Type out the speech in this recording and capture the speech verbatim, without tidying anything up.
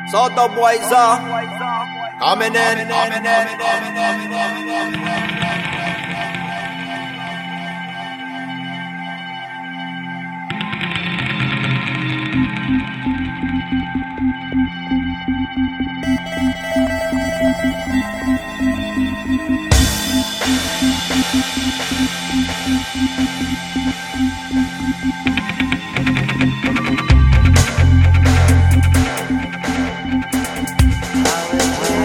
Soto boys are coming in, coming in, coming in, coming in. We'll be right back.